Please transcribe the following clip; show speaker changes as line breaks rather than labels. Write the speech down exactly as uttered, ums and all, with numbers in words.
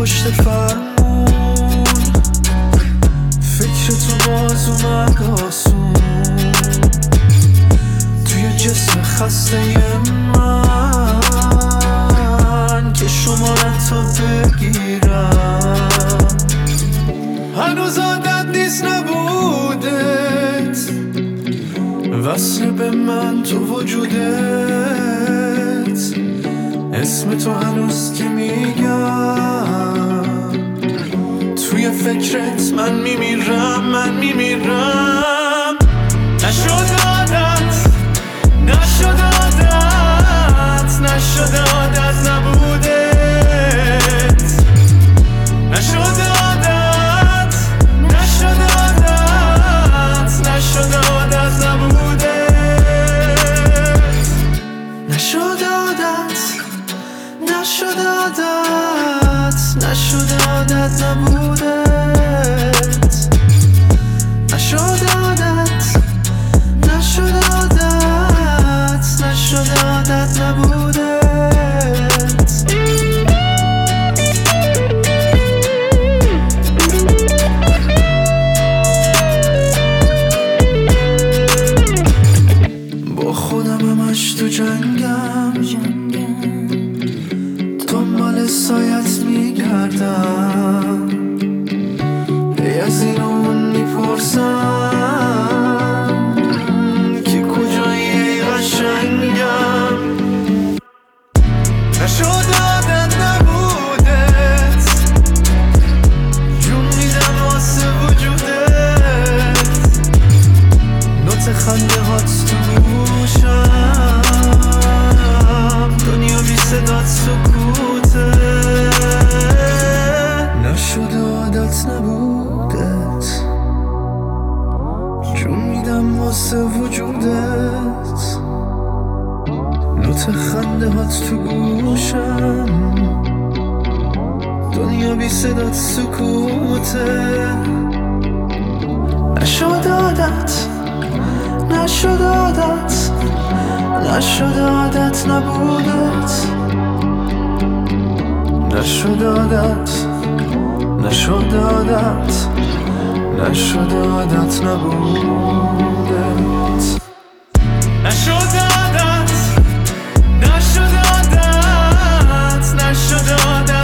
پشت فرمون، فکر تو باز اومد آسون توی جسم خسته من که شمارت رو بگیرم. هنوز عادت نیست نبودت وصل به من تو وجودت، اسم تو هنوز که میگم توی فکرت من میمیرم، من میمیرم. نشد عادت، نشد عادت، نشد عادت نبودت، نشد عادت، نشد عادت، نشد عادت نبودت، نشد عادت، نشد عادت، نشد عادت نبودت، نشد عادت، نشد عادت، نشد عادت نبودت. با خودم همش تو جنگم، دنبال سایت میگردم، هی از این اون میپرسم که کجایی قشنگم. نشد عادت نبودت، جون میدم واسه وجودت، نوت خنده هات تو گوشم، دنیا بی صدات سکوته. نشد عادت نبودت، جون میدم واسه وجودت، نوت خنده هات تو گوشم، دنیا بی صدات سکوته. نشد عادت، نشد عادت، نشد عادت نبودت، نشد عادت، نشد عادت، نشد عادت نبودت، نشد عادت، نشد عادت، نشد عادت.